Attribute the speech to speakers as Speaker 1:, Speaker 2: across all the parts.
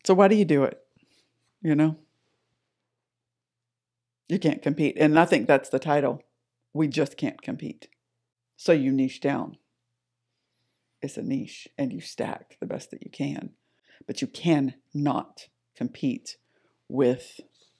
Speaker 1: So why do you do it? You know, you can't compete. And I think that's the title. We just can't compete. So you niche down. It's a niche and you stack the best that you can. But you cannot compete with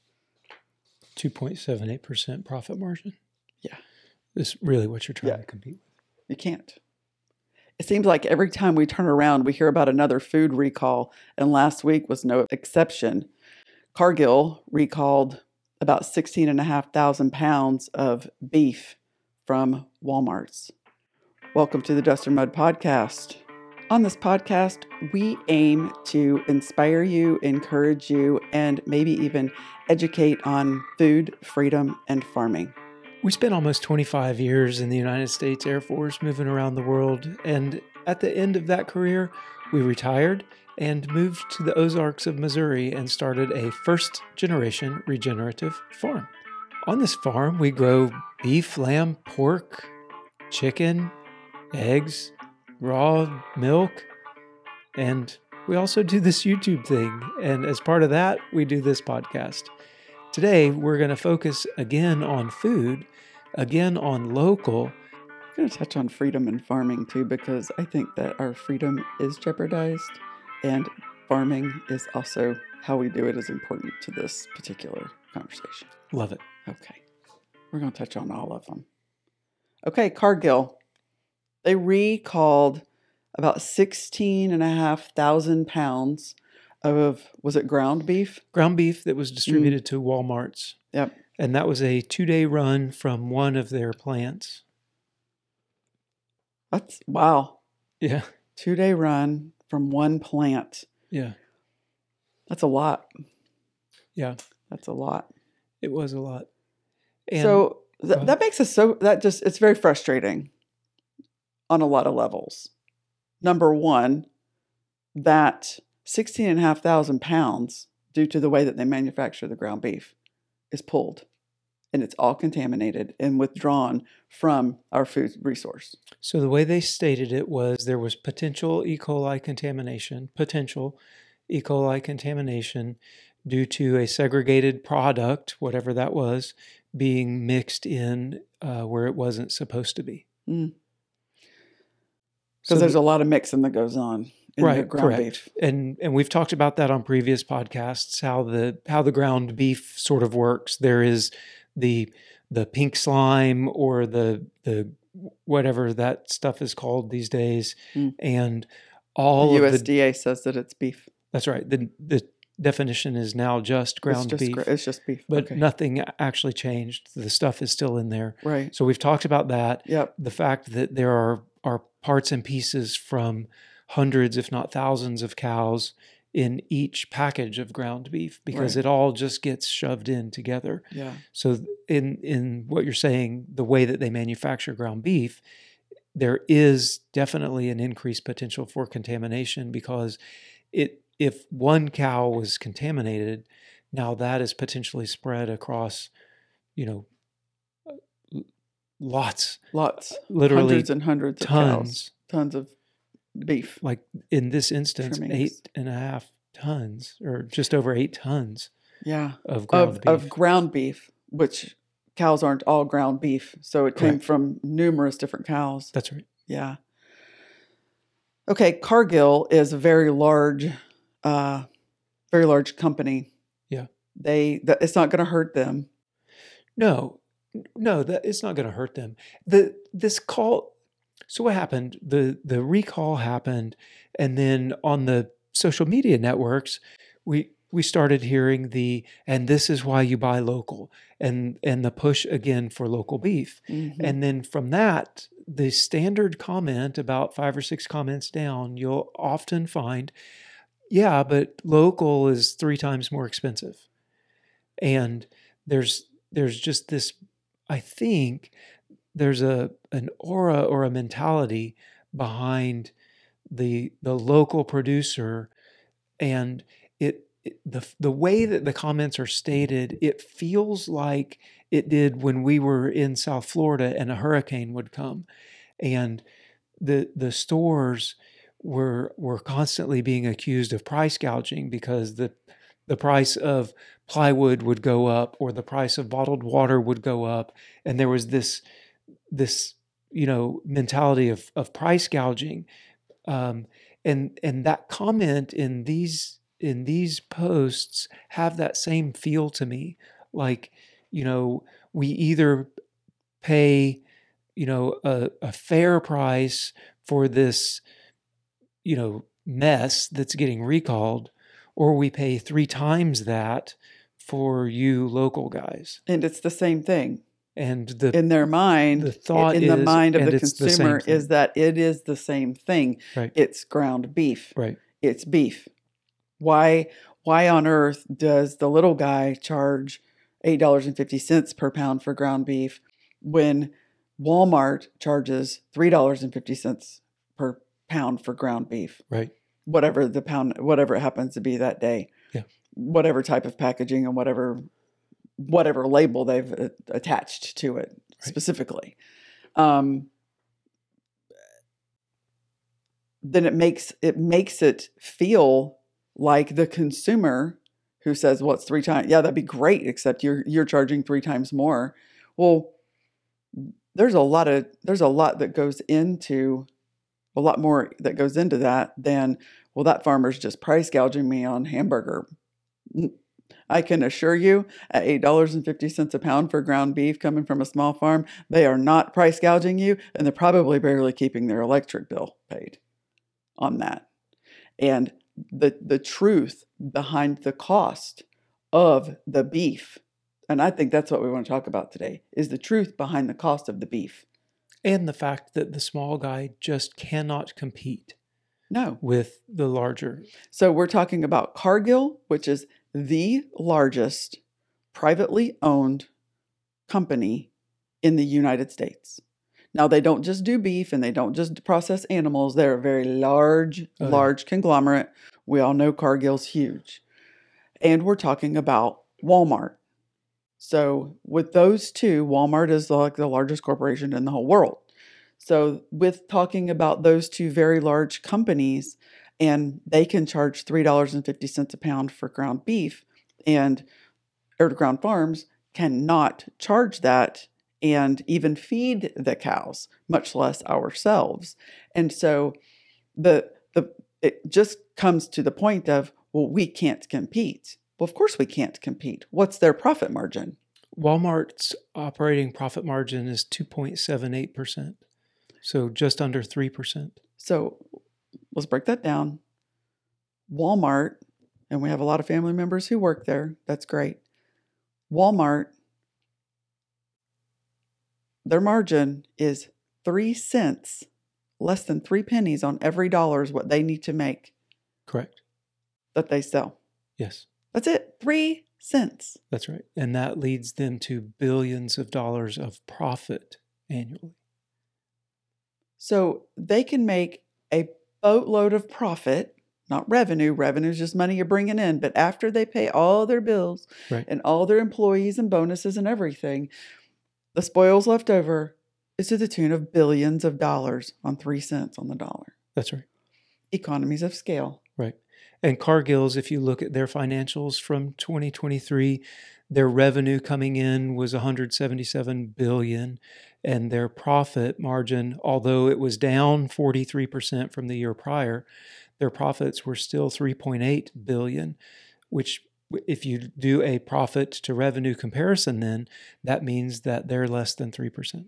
Speaker 2: 2.78% profit margin.
Speaker 1: Yeah.
Speaker 2: Is really what you're trying to compete with.
Speaker 1: You can't. It seems like every time we turn around, we hear about another food recall, and last week was no exception. Cargill recalled about 16,500 pounds of beef from Walmart's. Welcome to the Dust and Mud Podcast. On this podcast, we aim to inspire you, encourage you, and maybe even educate on food, freedom, and farming.
Speaker 2: We spent almost 25 years in the United States Air Force moving around the world, and at the end of that career, we retired and moved to the Ozarks of Missouri and started a first-generation regenerative farm. On this farm, we grow beef, lamb, pork, chicken, eggs, raw milk, and we also do this YouTube thing. And as part of that, we do this podcast. Today, we're going to focus again on food, again on local.
Speaker 1: I'm going to touch on freedom and farming too, because I think that our freedom is jeopardized, and farming is also how we do it is important to this particular conversation.
Speaker 2: Love it.
Speaker 1: Okay. We're going to touch on all of them. Okay, Cargill. They recalled about 16,500 pounds of, was it ground beef?
Speaker 2: Ground beef that was distributed to Walmart's.
Speaker 1: Yep.
Speaker 2: And that was a 2-day run from one of their plants.
Speaker 1: That's, wow.
Speaker 2: Yeah.
Speaker 1: 2-day run from one plant.
Speaker 2: Yeah.
Speaker 1: That's a lot.
Speaker 2: Yeah.
Speaker 1: That's a lot.
Speaker 2: It was a lot. And
Speaker 1: so that makes us it's very frustrating on a lot of levels. Number one, that 16,500 pounds, due to the way that they manufacture the ground beef, is pulled. And it's all contaminated and withdrawn from our food resource.
Speaker 2: So the way they stated it was there was potential E. coli contamination due to a segregated product, whatever that was, being mixed in where it wasn't supposed to be.
Speaker 1: Because there's a lot of mixing that goes on in the ground beef.
Speaker 2: And we've talked about that on previous podcasts, how the ground beef sort of works. There is the pink slime or the whatever that stuff is called these days, and all
Speaker 1: the
Speaker 2: of
Speaker 1: USDA says that it's beef.
Speaker 2: That's right. The definition is now just ground beef.
Speaker 1: It's just beef,
Speaker 2: but nothing actually changed. The stuff is still in there.
Speaker 1: Right.
Speaker 2: So we've talked about that.
Speaker 1: Yep.
Speaker 2: The fact that there are parts and pieces from hundreds, if not thousands, of cows in each package of ground beef, because it all just gets shoved in together.
Speaker 1: Yeah.
Speaker 2: So in what you're saying, the way that they manufacture ground beef, there is definitely an increased potential for contamination, because if one cow was contaminated, now that is potentially spread across, lots, literally
Speaker 1: hundreds and hundreds of cows, tons of beef.
Speaker 2: Like in this instance, 8.5 tons, or just over 8 tons.
Speaker 1: Yeah,
Speaker 2: of ground beef.
Speaker 1: Of ground beef, which cows aren't all ground beef, so it came from numerous different cows.
Speaker 2: That's right.
Speaker 1: Yeah. Okay, Cargill is a very large company. Yeah. It's not going to hurt them.
Speaker 2: No, it's not going to hurt them. So what happened? The recall happened, and then on the social media networks, we started hearing and this is why you buy local, and the push again for local beef. Mm-hmm. And then from that, the standard comment, about 5 or 6 comments down, you'll often find, yeah, but local is 3 times more expensive. And there's just this, I think there's an aura or a mentality behind the local producer, and the way that the comments are stated, it feels like it did when we were in South Florida and a hurricane would come, and the stores we're constantly being accused of price gouging because the price of plywood would go up or the price of bottled water would go up, and there was this mentality of price gouging, and that comment in these posts have that same feel to me, like, we either pay a fair price for this mess that's getting recalled, or we pay 3 times that for you local guys.
Speaker 1: And it's the same thing.
Speaker 2: And
Speaker 1: in their mind,
Speaker 2: the thought
Speaker 1: in the
Speaker 2: is,
Speaker 1: mind of
Speaker 2: and
Speaker 1: the
Speaker 2: it's the
Speaker 1: consumer,
Speaker 2: same thing.
Speaker 1: is that it is the same thing.
Speaker 2: Right.
Speaker 1: It's ground beef.
Speaker 2: Right.
Speaker 1: It's beef. Why on earth does the little guy charge $8.50 per pound for ground beef when Walmart charges $3.50 per pound for ground beef?
Speaker 2: Right.
Speaker 1: Whatever it happens to be that day.
Speaker 2: Yeah.
Speaker 1: Whatever type of packaging and whatever label they've attached to it specifically. Then it makes it feel like the consumer who says, "Well, it's 3 times." Yeah, that'd be great, except you're charging 3 times more. Well, there's a lot that goes into a lot more that goes into that than, well, that farmer's just price gouging me on hamburger. I can assure you, at $8.50 a pound for ground beef coming from a small farm, they are not price gouging you, and they're probably barely keeping their electric bill paid on that. And the truth behind the cost of the beef, and I think that's what we want to talk about today, is the truth behind the cost of the beef.
Speaker 2: And the fact that the small guy just cannot compete with the larger.
Speaker 1: So we're talking about Cargill, which is the largest privately owned company in the United States. Now, they don't just do beef and they don't just process animals. They're a very large conglomerate. We all know Cargill's huge. And we're talking about Walmart. So with those two, Walmart is like the largest corporation in the whole world. So with talking about those two very large companies, and they can charge $3.50 a pound for ground beef, and ground farms cannot charge that and even feed the cows, much less ourselves. And so it just comes to the point of, well, we can't compete. Well, of course we can't compete. What's their profit margin?
Speaker 2: Walmart's operating profit margin is 2.78%. So just under 3%.
Speaker 1: So let's break that down. Walmart, and we have a lot of family members who work there. That's great. Walmart, their margin is 3 cents, less than 3 pennies on every dollar is what they need to make.
Speaker 2: Correct.
Speaker 1: That they sell.
Speaker 2: Yes.
Speaker 1: That's it. 3 cents.
Speaker 2: That's right. And that leads them to billions of dollars of profit annually.
Speaker 1: So they can make a boatload of profit, not revenue. Revenue is just money you're bringing in. But after they pay all their bills and all their employees and bonuses and everything, the spoils left over is to the tune of billions of dollars on 3 cents on the dollar.
Speaker 2: That's right.
Speaker 1: Economies of scale.
Speaker 2: Right. And Cargill's, if you look at their financials from 2023, their revenue coming in was $177 billion, and their profit margin, although it was down 43% from the year prior, their profits were still $3.8 billion, which, if you do a profit to revenue comparison, then that means that they're less than 3%.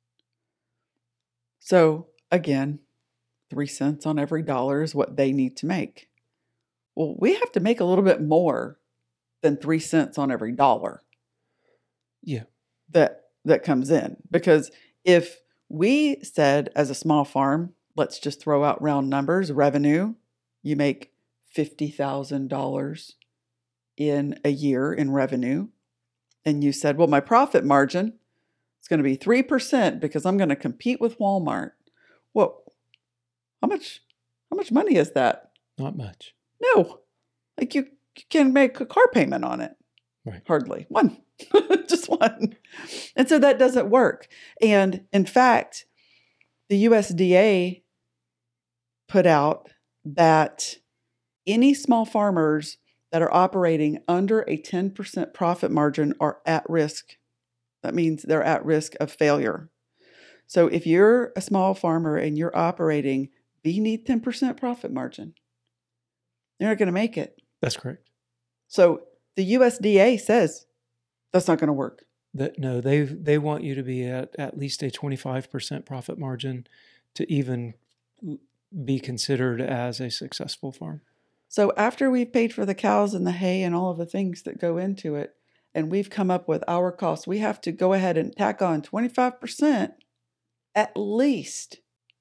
Speaker 1: So again, 3 cents on every dollar is what they need to make. Well, we have to make a little bit more than 3 cents on every dollar.
Speaker 2: Yeah.
Speaker 1: That comes in. Because if we said, as a small farm, let's just throw out round numbers, revenue, you make $50,000 in a year in revenue. And you said, well, my profit margin is going to be 3% because I'm going to compete with Walmart. Well, how much money is that?
Speaker 2: Not much.
Speaker 1: No. Like you can make a car payment on it.
Speaker 2: Right.
Speaker 1: Hardly. One. Just one. And so that doesn't work. And in fact, the USDA put out that any small farmers that are operating under a 10% profit margin are at risk. That means they're at risk of failure. So if you're a small farmer and you're operating beneath 10% profit margin, you're not going to make it.
Speaker 2: That's correct.
Speaker 1: So the USDA says that's not going to work.
Speaker 2: No, they want you to be at least a 25% profit margin to even be considered as a successful farm.
Speaker 1: So after we've paid for the cows and the hay and all of the things that go into it, and we've come up with our costs, we have to go ahead and tack on 25% at least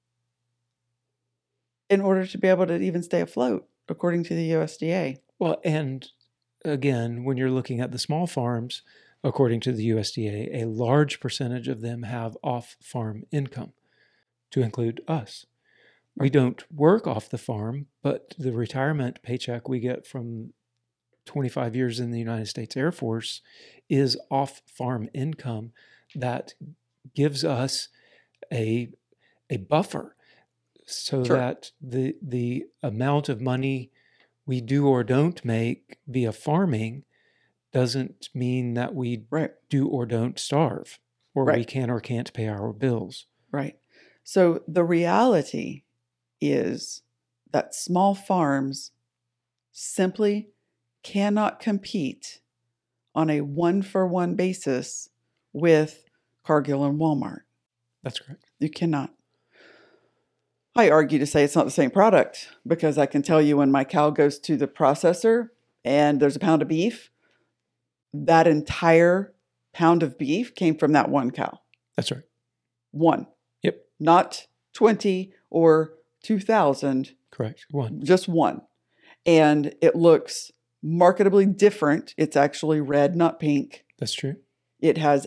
Speaker 1: in order to be able to even stay afloat, according to the USDA.
Speaker 2: Well, and again, when you're looking at the small farms, according to the USDA, a large percentage of them have off-farm income, to include us. We don't work off the farm, but the retirement paycheck we get from 25 years in the United States Air Force is off-farm income that gives us a buffer so
Speaker 1: Sure.
Speaker 2: that the amount of money we do or don't make via farming doesn't mean that we
Speaker 1: Right.
Speaker 2: do or don't starve, or
Speaker 1: Right.
Speaker 2: we can or can't pay our bills.
Speaker 1: Right. So the reality is that small farms simply cannot compete on a one-for-one basis with Cargill and Walmart.
Speaker 2: That's correct.
Speaker 1: You cannot. I argue to say it's not the same product because I can tell you when my cow goes to the processor and there's a pound of beef, that entire pound of beef came from that one cow.
Speaker 2: That's right.
Speaker 1: One.
Speaker 2: Yep.
Speaker 1: Not 20 or 2,000.
Speaker 2: Correct. One.
Speaker 1: Just one. And it looks marketably different. It's actually red, not pink.
Speaker 2: That's true.
Speaker 1: It has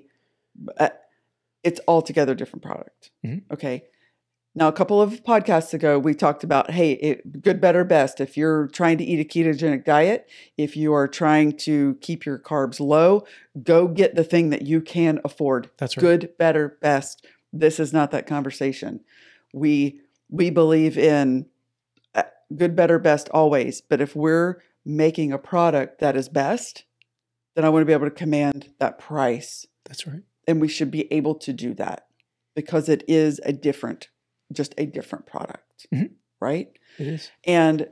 Speaker 1: it's altogether different product.
Speaker 2: Mm-hmm.
Speaker 1: Okay. Now, a couple of podcasts ago, we talked about, hey, good, better, best. If you're trying to eat a ketogenic diet, if you are trying to keep your carbs low, go get the thing that you can afford.
Speaker 2: That's right.
Speaker 1: Good, better, best. This is not that conversation. We believe in good, better, best always. But if we're making a product that is best, then I want to be able to command that price.
Speaker 2: That's right.
Speaker 1: And we should be able to do that because it is just a different product,
Speaker 2: mm-hmm.
Speaker 1: right?
Speaker 2: It is.
Speaker 1: And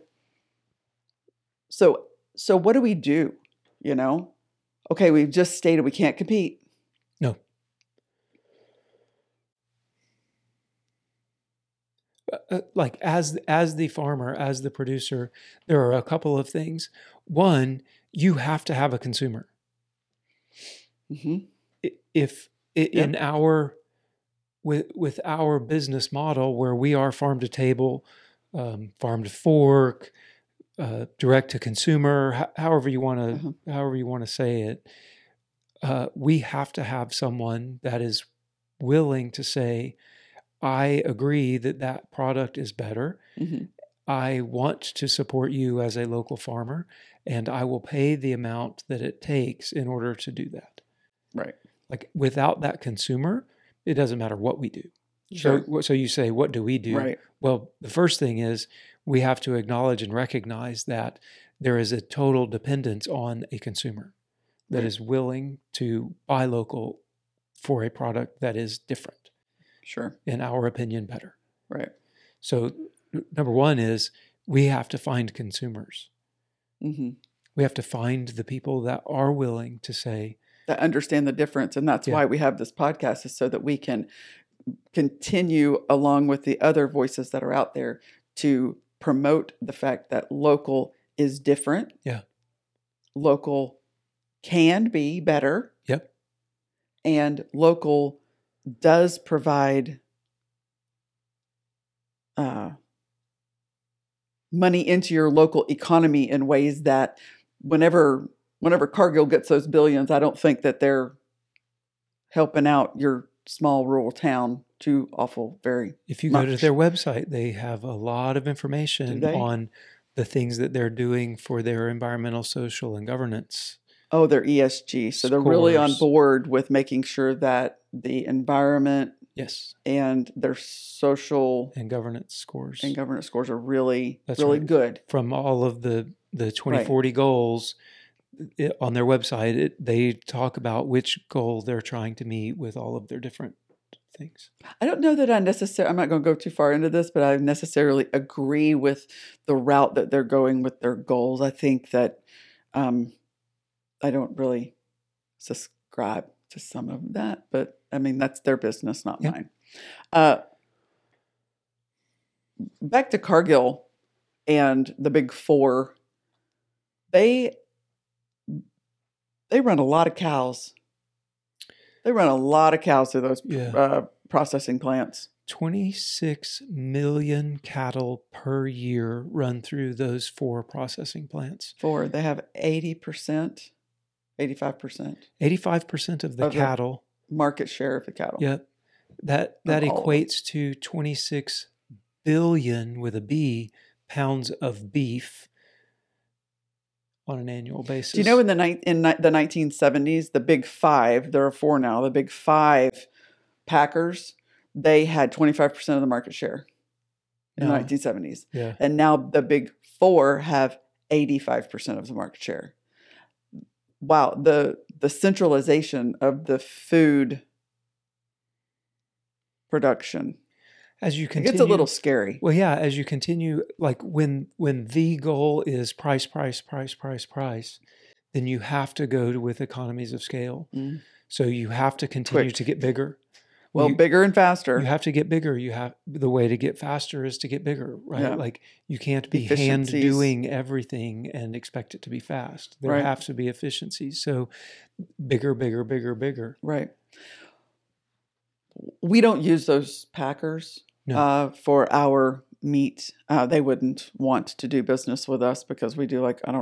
Speaker 1: so what do we do? You know, okay, we've just stated we can't compete.
Speaker 2: No. Like as the farmer, as the producer, there are a couple of things. One, you have to have a consumer.
Speaker 1: Mm-hmm.
Speaker 2: In our with our business model, where we are farm to table, farm to fork, direct to consumer, however you want to say it, we have to have someone that is willing to say, I agree that product is better.
Speaker 1: Mm-hmm.
Speaker 2: I want to support you as a local farmer, and I will pay the amount that it takes in order to do that.
Speaker 1: Right.
Speaker 2: Like without that consumer, it doesn't matter what we do.
Speaker 1: Sure.
Speaker 2: So you say, what do we do?
Speaker 1: Right.
Speaker 2: Well, the first thing is we have to acknowledge and recognize that there is a total dependence on a consumer that
Speaker 1: Right.
Speaker 2: is willing to buy local for a product that is different.
Speaker 1: Sure.
Speaker 2: In our opinion, better.
Speaker 1: Right.
Speaker 2: So number one is we have to find consumers.
Speaker 1: Mm-hmm.
Speaker 2: We have to find the people that are willing to say,
Speaker 1: that understand the difference. And that's why we have this podcast, is so that we can continue along with the other voices that are out there to promote the fact that local is different.
Speaker 2: Yeah.
Speaker 1: Local can be better.
Speaker 2: Yep.
Speaker 1: And local does provide money into your local economy in ways that whenever Cargill gets those billions, I don't think that they're helping out your small rural town too awful very
Speaker 2: If you
Speaker 1: much.
Speaker 2: go to their website, they have a lot of information on the things that they're doing for their environmental, social, and governance.
Speaker 1: Oh, they're ESG. So they're really on board with making sure that the environment
Speaker 2: Yes.
Speaker 1: and their social
Speaker 2: And governance scores.
Speaker 1: and governance scores are really,
Speaker 2: That's
Speaker 1: really
Speaker 2: right.
Speaker 1: good.
Speaker 2: From all of the 2040 goals on their website, they talk about which goal they're trying to meet with all of their different things.
Speaker 1: I don't know that I'm not going to go too far into this, but I necessarily agree with the route that they're going with their goals. I think that I don't really subscribe to some of that, but I mean, that's their business, not mine. Back to Cargill and the Big Four, they run a lot of cows. They run a lot of cows through those processing plants.
Speaker 2: 26 million cattle per year run through those 4 processing plants.
Speaker 1: They have 80%, 85%.
Speaker 2: 85% of the cattle.
Speaker 1: Market share of the cattle.
Speaker 2: Yep. That equates to 26 billion with a B pounds of beef on an annual basis.
Speaker 1: Do you know in the 1970s, the Big Five, there are 4 now, the Big Five packers, they had 25% of the market share in the 1970s.
Speaker 2: Yeah.
Speaker 1: And now the Big Four have 85% of the market share. Wow, the centralization of the food production.
Speaker 2: As you continue,
Speaker 1: it's a little scary.
Speaker 2: Well, yeah, as you continue, like when the goal is price, then you have to go with economies of scale. Mm. So you have to continue to get bigger.
Speaker 1: Bigger and faster.
Speaker 2: You have to get bigger. The way to get faster is to get bigger, right? Yeah. Like you can't be hand doing everything and expect it to be fast. There have to be efficiencies. So bigger.
Speaker 1: Right. We don't use those packers for our meat. They wouldn't want to do business with us because we do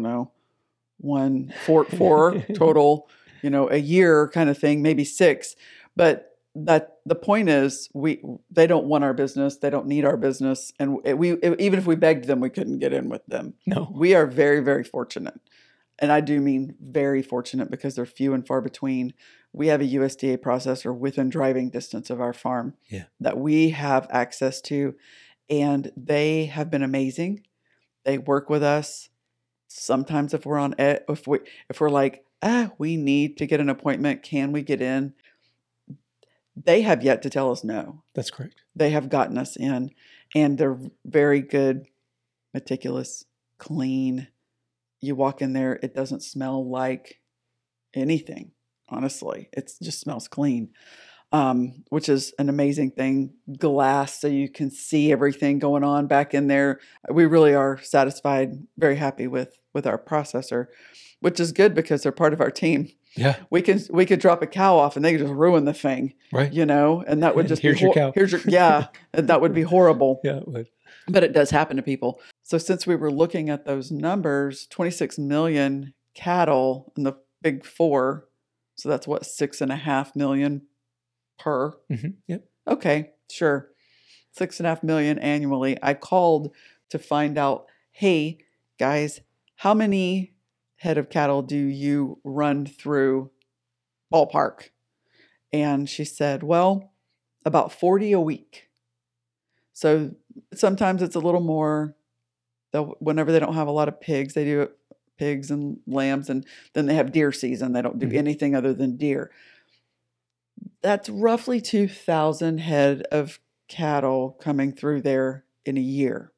Speaker 1: four total, a year kind of thing, maybe 6. But that the point is they don't want our business. They don't need our business. And even if we begged them, we couldn't get in with them.
Speaker 2: No,
Speaker 1: we are very, very fortunate. And I do mean very fortunate because they're few and far between. We have a USDA processor within driving distance of our farm that we have access to. And they have been amazing. They work with us. Sometimes if we're like, we need to get an appointment, can we get in? They have yet to tell us no.
Speaker 2: That's correct.
Speaker 1: They have gotten us in, and they're very good, meticulous, clean. You walk in there, it doesn't smell like anything, honestly. It just smells clean, which is an amazing thing. Glass, so you can see everything going on back in there. We really are satisfied, very happy with our processor, which is good because they're part of our team.
Speaker 2: Yeah,
Speaker 1: we could drop a cow off and they could just ruin the thing,
Speaker 2: right?
Speaker 1: And that would just
Speaker 2: here's your cow.
Speaker 1: That would be horrible.
Speaker 2: Yeah, it would.
Speaker 1: But it does happen to people. So since we were looking at those numbers, 26 million cattle in the Big Four, so that's what 6.5 million per.
Speaker 2: Mm-hmm. Yep.
Speaker 1: Okay, sure, 6.5 million annually. I called to find out, hey guys, how many head of cattle do you run through ballpark? And she said, well, about 40 a week. So sometimes it's a little more. Whenever they don't have a lot of pigs, they do pigs and lambs, and then they have deer season. They don't do anything other than deer. That's roughly 2,000 head of cattle coming through there in a year.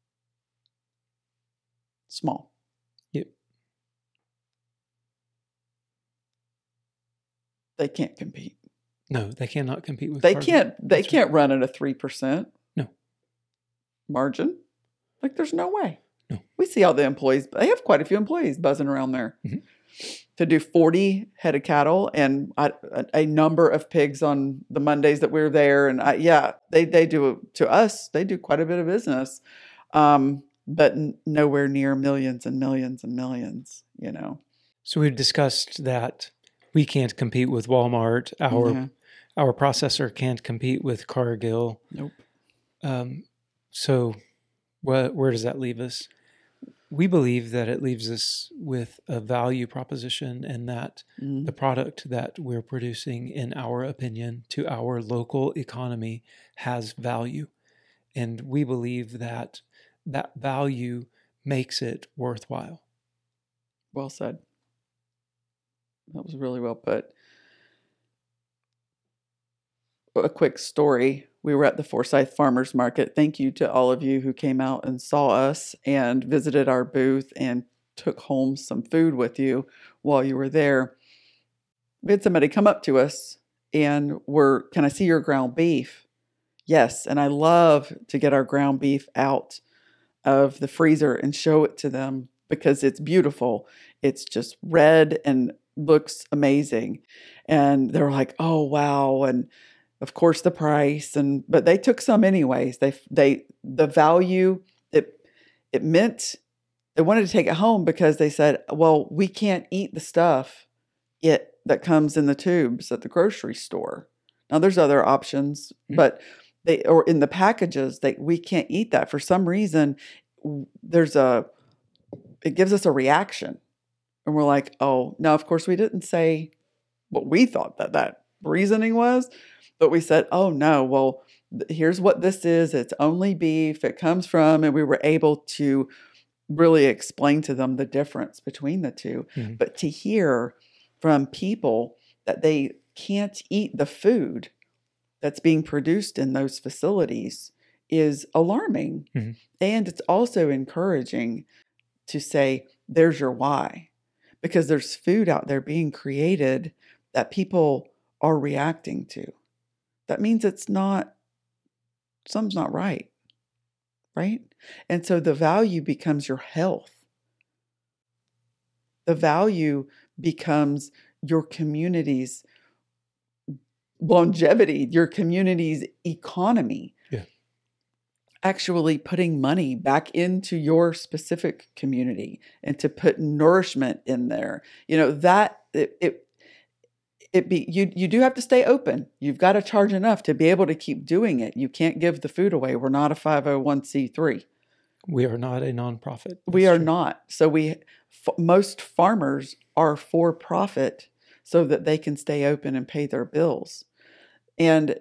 Speaker 1: Small. They can't compete.
Speaker 2: No, they cannot compete with.
Speaker 1: They can't run at a 3% margin. Like there's no way.
Speaker 2: No.
Speaker 1: We see all the employees. They have quite a few employees buzzing around there to do 40 head of cattle and a number of pigs on the Mondays that we're there. And they do to us. They do quite a bit of business, but nowhere near millions and millions and millions.
Speaker 2: So we've discussed that. We can't compete with Walmart. Our processor can't compete with Cargill.
Speaker 1: Nope.
Speaker 2: So where does that leave us? we believe that it leaves us with a value proposition, and that the product that we're producing, in our opinion, to our local economy has value. And we believe that that value makes it worthwhile.
Speaker 1: Well said. That was really well put. A quick story. We were at the Forsyth Farmers Market. Thank you to all of you who came out and saw us and visited our booth and took home some food with you while you were there. We had somebody come up to us and can I see your ground beef? Yes. And I love to get our ground beef out of the freezer and show it to them because it's beautiful. It's just red and looks amazing. And they're like, oh, wow. And of course the price, but they took some anyways. The value it meant, they wanted to take it home because they said, well, we can't eat the stuff that comes in the tubes at the grocery store. Now there's other options, but or in the packages, we can't eat that for some reason. It gives us a reaction, and we're like, oh, now of course we didn't say what we thought that reasoning was. But we said, oh, no, well, here's what this is. It's only beef. It comes from, and we were able to really explain to them the difference between the two. Mm-hmm. But to hear from people that they can't eat the food that's being produced in those facilities is alarming. Mm-hmm. And it's also encouraging to say, there's your why. Because there's food out there being created that people are reacting to. That means something's not right? And so the value becomes your health. The value becomes your community's longevity, your community's economy. Yeah. Actually putting money back into your specific community and to put nourishment in there. You do have to stay open. You've got to charge enough to be able to keep doing it. You can't give the food away. We're not a 501c3.
Speaker 2: We are not a nonprofit.
Speaker 1: We are not. So most farmers are for profit so that they can stay open and pay their bills. And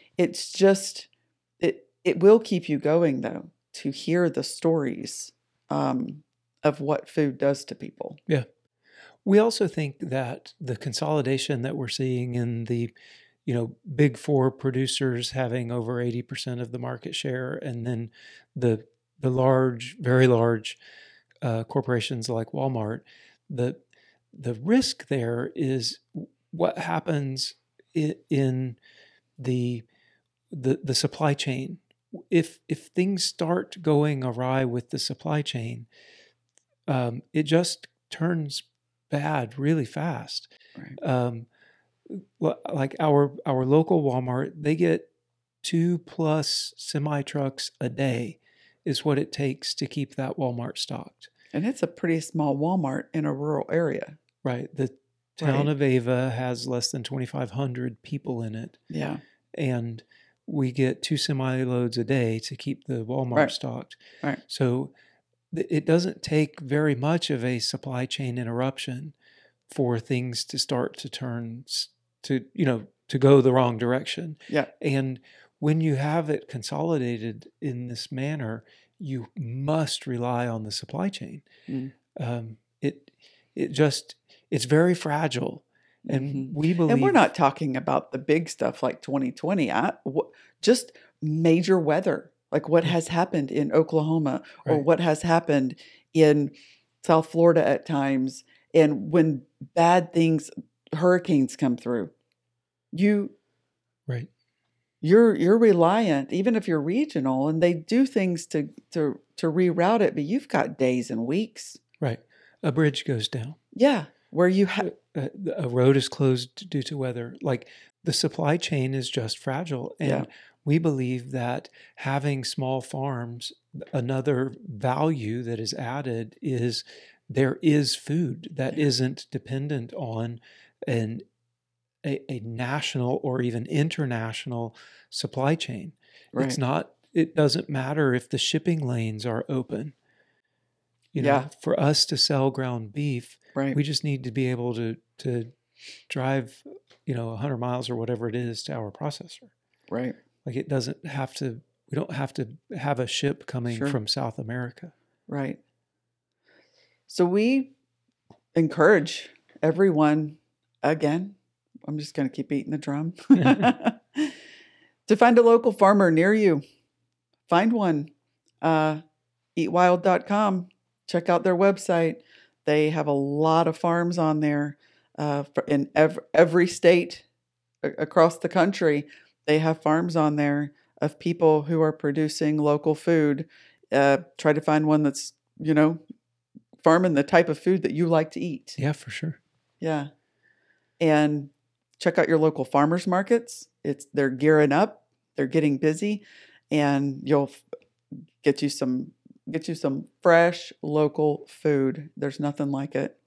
Speaker 1: it will keep you going, though, to hear the stories of what food does to people.
Speaker 2: Yeah. We also think that the consolidation that we're seeing in the, big four producers having over 80% of the market share, and then the large, very large corporations like Walmart, the risk there is what happens in the supply chain. If things start going awry with the supply chain, it just turns bad really fast. Right. Like our local Walmart, they get 2+ semi trucks a day is what it takes to keep that Walmart stocked.
Speaker 1: And it's a pretty small Walmart in a rural area.
Speaker 2: Right. The town of Ava has less than 2,500 people in it.
Speaker 1: Yeah.
Speaker 2: And we get 2 semi loads a day to keep the Walmart stocked.
Speaker 1: Right.
Speaker 2: So it doesn't take very much of a supply chain interruption for things to start to turn to go the wrong direction.
Speaker 1: Yeah.
Speaker 2: And when you have it consolidated in this manner, you must rely on the supply chain. Mm. It's very fragile. And we believe...
Speaker 1: And we're not talking about the big stuff like 2020, just major weather. Like what has happened in Oklahoma or what has happened in South Florida at times. And when bad things, hurricanes come through, you're reliant, even if you're regional, and they do things to reroute it, but you've got days and weeks.
Speaker 2: Right. A bridge goes down.
Speaker 1: Yeah. Where you have...
Speaker 2: A road is closed due to weather. Like the supply chain is just fragile. And we believe that having small farms, another value that is added is there is food that isn't dependent on a national or even international supply chain. Right. It doesn't matter if the shipping lanes are open.
Speaker 1: Yeah.
Speaker 2: For us to sell ground beef,
Speaker 1: Right.
Speaker 2: we just need to be able to drive, 100 miles or whatever it is to our processor.
Speaker 1: Right.
Speaker 2: Like it doesn't have to, we don't have to have a ship coming
Speaker 1: Sure.
Speaker 2: from South America.
Speaker 1: Right. So we encourage everyone, again, I'm just going to keep beating the drum, to find a local farmer near you. Find one. Eatwild.com. Check out their website. They have a lot of farms on there in every state across the country. They have farms on there of people who are producing local food. Try to find one that's, farming the type of food that you like to eat.
Speaker 2: Yeah, for sure.
Speaker 1: Yeah. And check out your local farmers markets. They're gearing up. They're getting busy, and you'll get you some fresh local food. There's nothing like it.